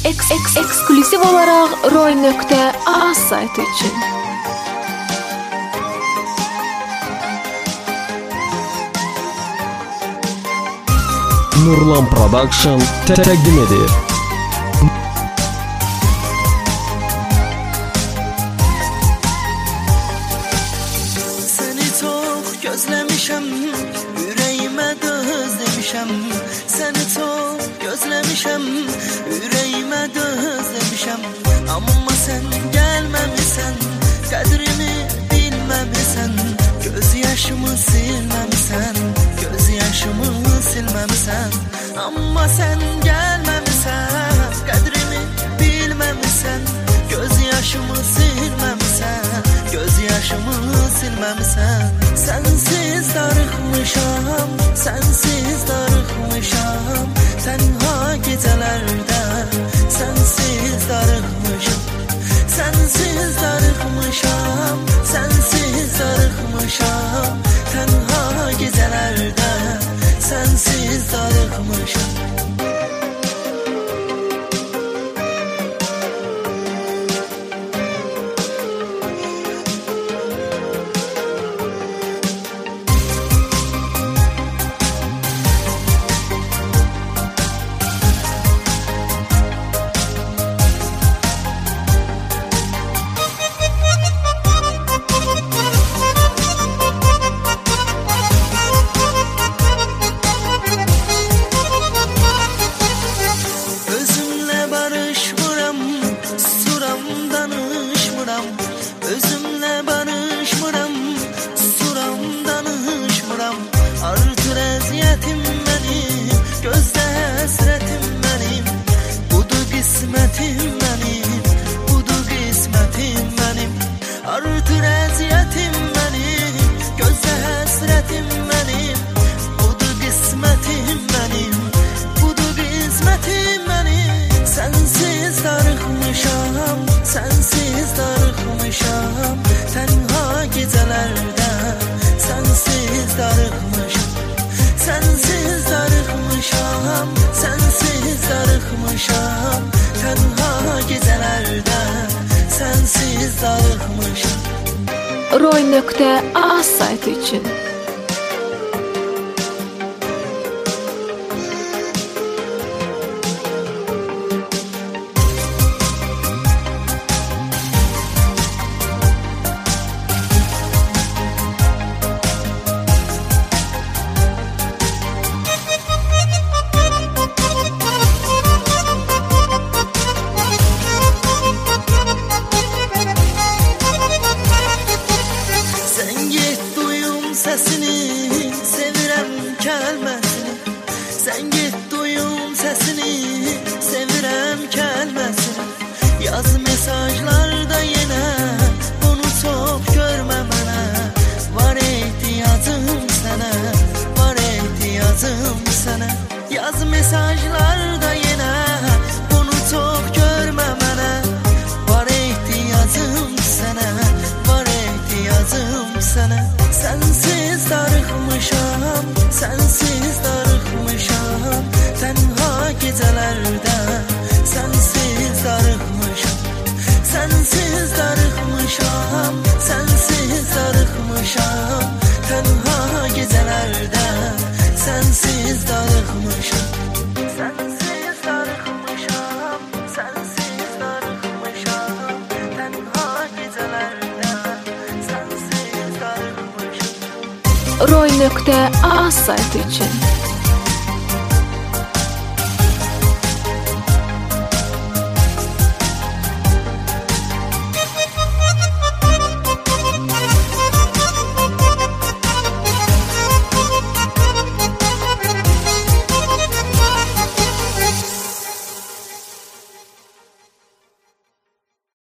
Ekskluziv olaraq Roy.az saytı için. Nurlan Production təqdim edir. Seni çok gözlemişim, yüreğime de özlemişim. Seni çok gözlemişim, yüreğime de özlemişim. Ama sen gelmemişsen, kadrini bilmemişsen, gözyaşımı silmemişsen, gözyaşımı silmemişsen. Ama sen gelmemişsen, kadrini bilmemişsen, gözyaşımı silmemişsen, gözyaşımı silmemişsen. Sensiz darıkmışam, sensiz darıkmışam, tenha gecelerde sensiz darıkmışam. Sensiz darıkmışam, sensiz darıkmışam, tenha gecelerde sensiz darıkmışam. Özümle barışmıram, suram danışmıram. Artır ezyetim benim, gözde hasretim benim. Budu kısmetim benim, budu kısmetim benim. Artır ezyetim benim, gözde hasretim benim. Budu kısmetim benim, budu kısmetim benim. Sensiz darıkmışam, sensiz darıkmışam, tenha gecelerde sensiz darıkmışam. Sensiz darıkmışam, sensiz darıkmışam, tenha gecelerde sensiz darıkmışam. Roy.az saytı için. Sesini sevirem kelmesini, sen git duyum sesini sevirem kelmesini. Yaz mesajlarda yine unutup görmemene, var ihtiyacım sana, var ihtiyacım sana. Yaz mesajlarda yine unutup görmemene, var ihtiyacım sana, var ihtiyacım sana. Sensiz darıkmışam, sensiz darıkmışam, tenha gecelerde sensiz darıkmışam. Sensiz darıkmışam, sensiz darıkmışam, tenha gecelerde sensiz darıkmışam. Sensiz darıkmışam, sensiz darıkmışam, tenha gecelerde sensiz darıkmışam. Roy.az saytı için.